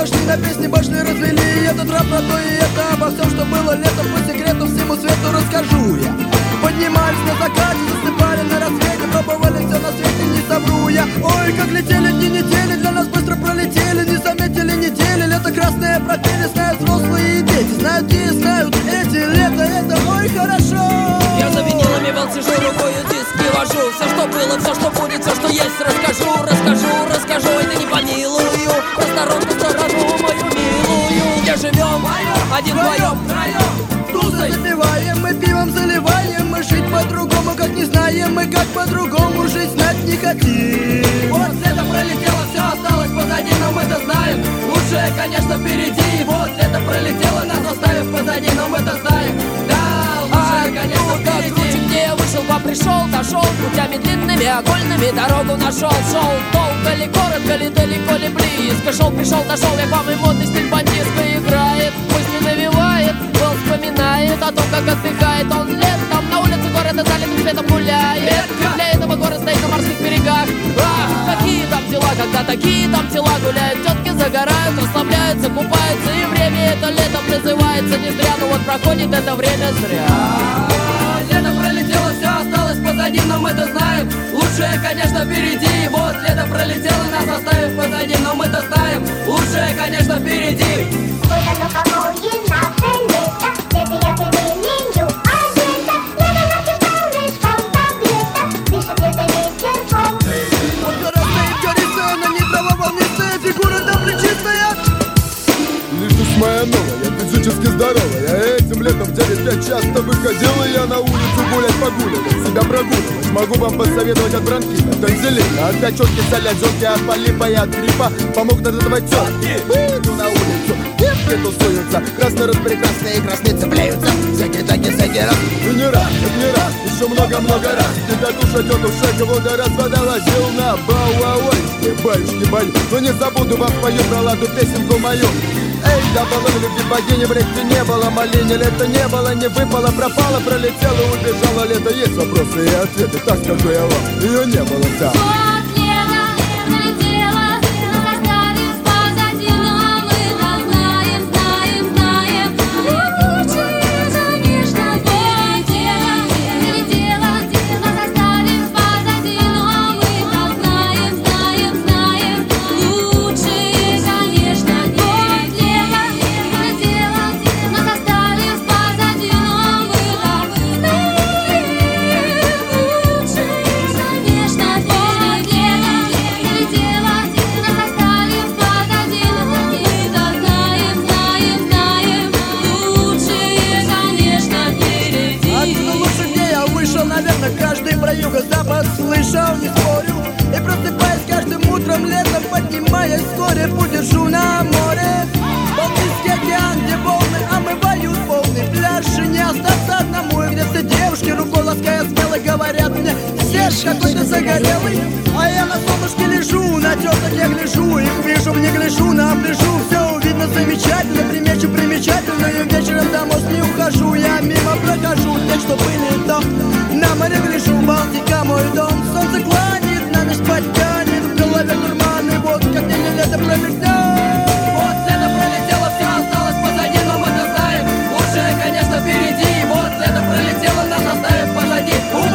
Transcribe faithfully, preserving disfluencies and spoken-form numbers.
пошли, на песни пошли, развели этот рап про то и это. Обо всем, что было летом, по секрету всему свету расскажу я. Поднимались на закате, засыпали на рассвете, пробовали все на свете, не совру я. Ой, как летели дни недели, для нас быстро пролетели, не заметили недели. Лето красное пропели, знают взрослые и дети, знают те и знают эти. Лето это ой хорошо. Я за винилами вел, сижу, рукою диски вожу. Все, что было, все, что будет, все, что есть, расскажу, расскажу, расскажу. И ты не помилую просторожку сторону мою милую. Где живем, один вдвоем, тусой запиваем, мы пивом заливаем. Мы жить по-другому, как не знаем. Мы как по-другому жить знать не хотим. Вот лето пролетело, все осталось позади, но мы-то знаем. Лучшее, конечно, впереди. Вот лето пролетело, нас оставив позади, но мы-то знаем. Да, лучшее, конечно, впереди. Круче, где я вышел, пришел, дошел путями длинными, окольными, дорогу нашел. Шел долго ли, коротко ли, далеко ли, близко. Шел, пришел, дошел, я к вам, и модный стиль бандитска играет. Пусть не навевает, он вспоминает о том, как отдыхает он летом. На улице города залитым светом гуляет. Для этого город стоит на морских берегах. Ах, какие там дела, когда такие там дела. Гуляют тетки, загорают, расслабляются, купаются. И время это летом называется не зря. Но вот проходит это время зря. Лето пролетело, все осталось позади, но мы-то знаем. Лучшее, конечно, впереди. Вот лето пролетело, нас оставив позади, но мы-то знаем. Лучшее, конечно, впереди. Вот оно какое наше лето, это я тебе меню агента. Лето наше полный школ, как лето, дышит лето ветерком. Вот красная корица, на ней трава волнистая, фигура там плечистая. Лишь моя новая, физически здоровая. Этим летом в девять лет часто выходила я на улицу гулять, погуливать, себя прогуливать. Могу вам посоветовать от бронхита, тонзиллита, от пячетки, солязетки, от полипа и от гриппа. Помогут от этого тетки. Выйду на улицу, девки тусуются, красные распрекрасные и красные цепляются. Всякие такие, всякие раз. И не раз, и не раз, еще много-много раз. Тебя душа, тетушек, вода раз водовозил на бау-ау-ой. Баюшки, баю, но не забуду вам спою про ладу песенку мою. Эй, да полы любви богини в реке не было, малине лето не было, не выпало, пропало, пролетело, убежало лето. Есть вопросы и ответы, так скажу я вам, ее не было, да. Вот лето пролетело, нас оставив позади, но мы-то знаем, знаем, знаем. Лучшее, конечно, пролетело, пролетело, нас оставив позади, но мы-то знаем, знаем, знаем. Лучшее, конечно, каждый про юго-запад слышал, не спорю. И просыпаясь каждым утром летом, поднимаясь вскоре, путь держу на море. Балтийский океан, где волны омывают полный пляж. И не остаться одному, и где все девушки рукой лаская смело говорят мне: Серж, какой ты загорелый. А я на солнышке лежу, на теток я гляжу. Их вижу, не гляжу, наближу. Все видно замечательно, примечу примечательную. Вечером домой не ухожу, я мимо прохожу тех, что были там. На море гляжу, Балтика мой дом. Солнце кланит, на ночь спать тянет. В голове дурман, и вот как день лето промелькнет. Вот лето пролетело, все осталось позади, но мы-то знаем. Лучшее, конечно, впереди. Вот лето пролетело, нас оставив позади.